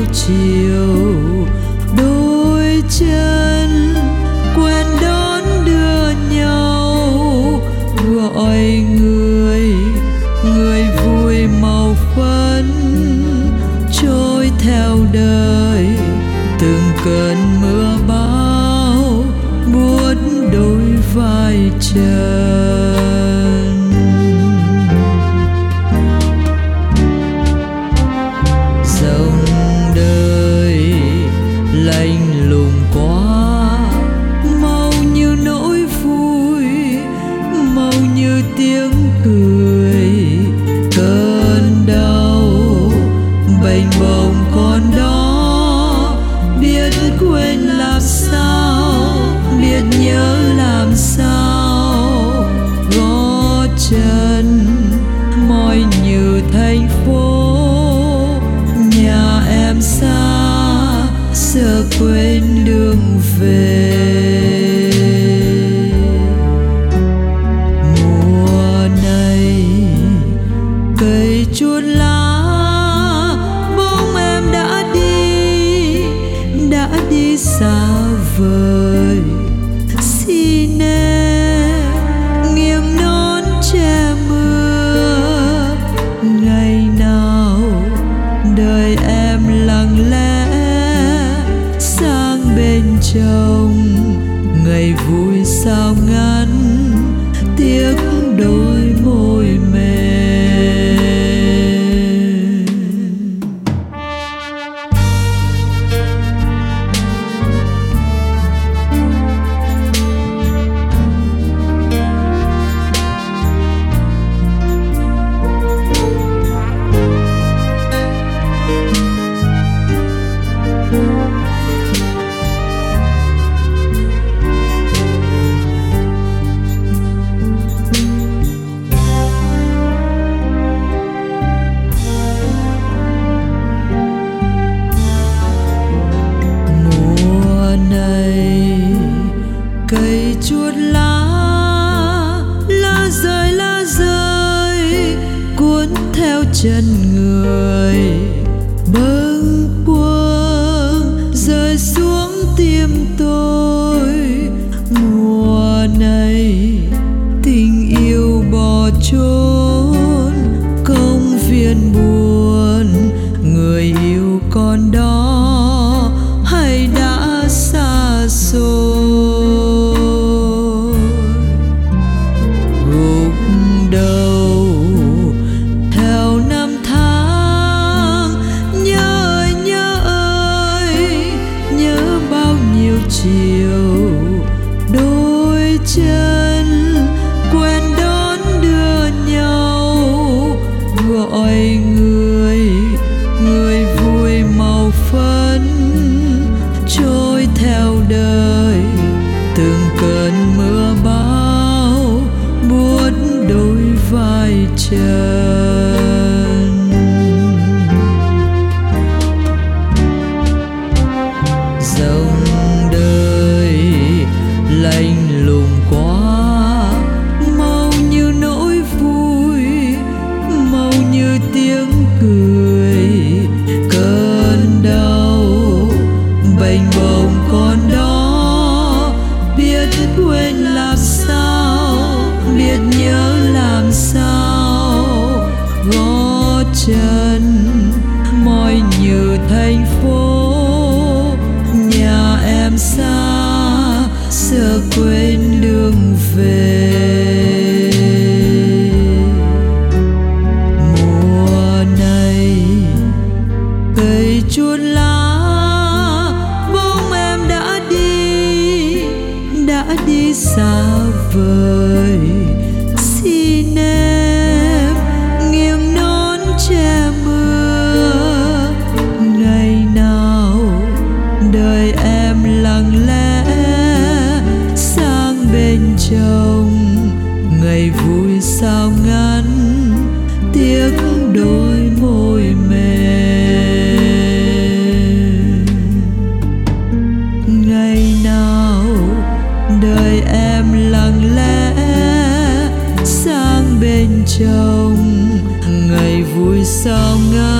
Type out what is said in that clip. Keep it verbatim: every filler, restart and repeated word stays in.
chiều, đôi chân quen đón đưa nhau, gọi người người vui màu phấn trôi theo đời. Từng cơn mưa bão buốt đôi vai trần, dòng đời lạnh lùng quá, màu như nỗi vui, màu như tiếng cười. Cơn đau bềnh bồng còn đó, biết quên làm sao, biết nhớ làm sao. Gót chân mỏi như thành phố, nhà em xa giờ quên đường về. Mùa này cây chuột lá, bóng em đã đi, đã đi xa vời. Xin em nghiêng nón che mưa, ngày nào đời em lặng lẽ sang bên chồng. Ngày vui sao ngắn, tiếc đôi môi mềm. Cây chuột lá, lá rơi lá rơi cuốn theo chân người. Bâng quâng rơi xuống tim tôi. Mùa này tình yêu bỏ trốn công viên buồn. Người yêu còn đó hay đã xa xôi? Chiều đôi chân quen đón đưa nhau, gọi người người vui màu phấn trôi theo đời. Từng cơn mưa bão buốt đôi vai trần, dòng lạnh lùng quá, màu như nỗi vui, màu như tiếng cười. Cơn đau bềnh bồng còn đó, biết quên làm sao, biết nhớ làm sao. Gót chân mỏi như thành phố, nhà em xa giờ quên đường về. Mùa này cây chuột lá, bóng em đã đi, đã đi xa vời. Xin em nghiêng nón che mưa, ngày nào đời em lặng lẽ bên chồng. Ngày vui sao ngắn, tiếc đôi môi mềm. Ngày nào đời em lặng lẽ sang bên chồng. Ngày vui sao ngắn,